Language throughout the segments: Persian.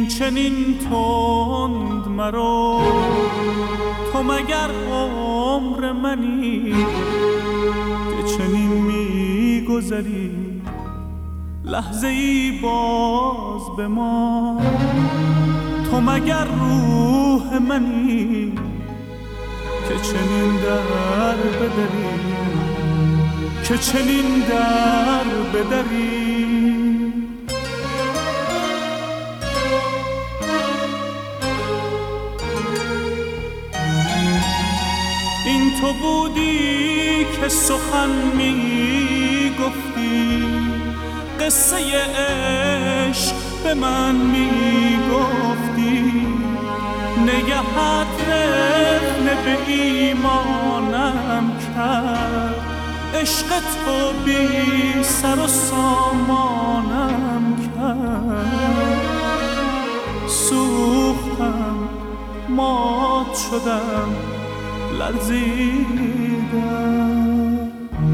چنین تند مرو، تو مگر عمر منی که چنین میگذری؟ لحظه ای باز به ما، تو مگر روح منی که چنین در بدری، که چنین در بدری؟ این تو بودی که سخن می گفتی، قصه عشق به من می گفتی، نگهت رفنه به ایمانم کرد، عشق تو بی سر و سامانم کرد. سوختم، مات شدم، لرزیدم.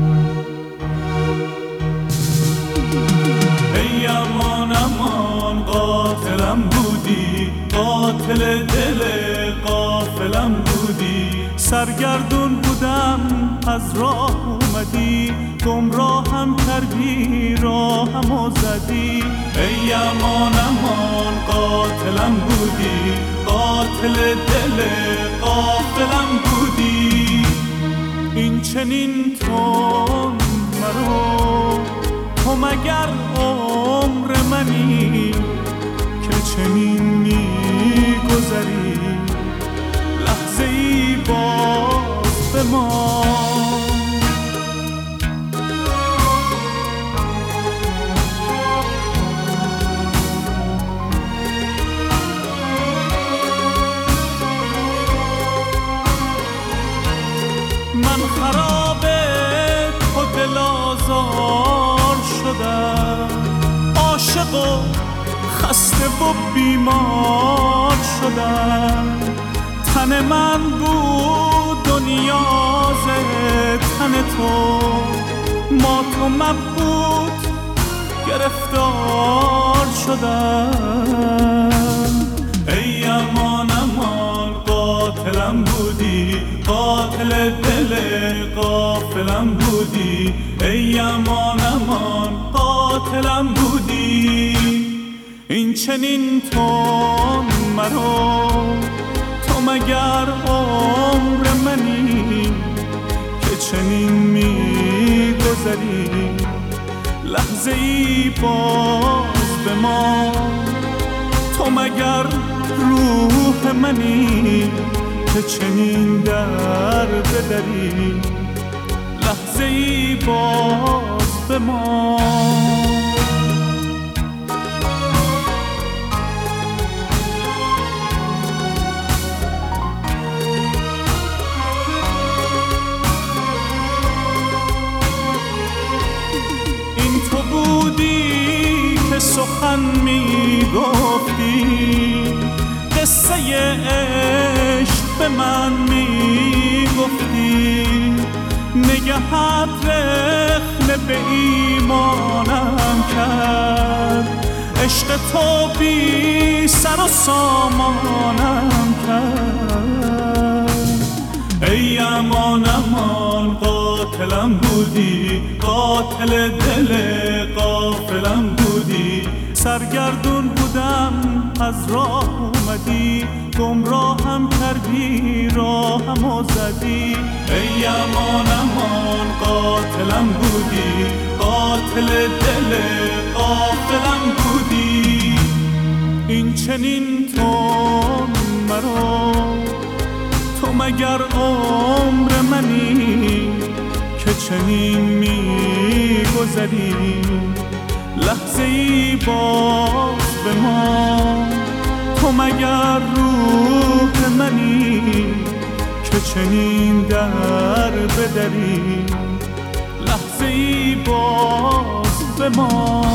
ای امان امان قاتلم بودی، قاتل دل غافلم بودی، سرگردون بودم از راه اومدی، گمراهم کردی راهمو زدی. ای امان امان قاتلم بودی، قاتل دل غافلم بودی. این چنین تند مرو، تو مگر عمر منی که چنین میگذری؟ لحظه ای باز به ما، من خراب تو دل آزار شدم، عاشق و خسته و بیمار شدم. تن من بود و نیاز تن تو، مات و مبهوت گرفتار شدم. ای امان امان قاتلم بودی، قاتل دل غافلم بودی. ای امان امان قاتلم بودی. این چنین تند مرو، تو مگر عمر منی که چنین میگذری؟ لحظه ای باز به ما، تو مگر روح منی که چنین در بدری؟ لحظه ای باز به ما. این تو بودی که سخن می گفتی، قصه عشق به من می گفتی، نگهت رخنه به ایمانم کرد، عشق تو بی سر و سامانم کرد. ای امان امان قاتلم بودی، قاتل دل غافلم بودی، سرگردون بودم از راه اومدی، گمراهم کردی راهمو زدی. ای امان امان قاتلم بودی، قاتل دل غافلم بودی. این چنین تند مرو، تو مگر عمر منی که چنین میگذری؟ لحظه ای باز به ما، تو مگر روح منی که چنین در بدری؟ لحظه ای باز به ما.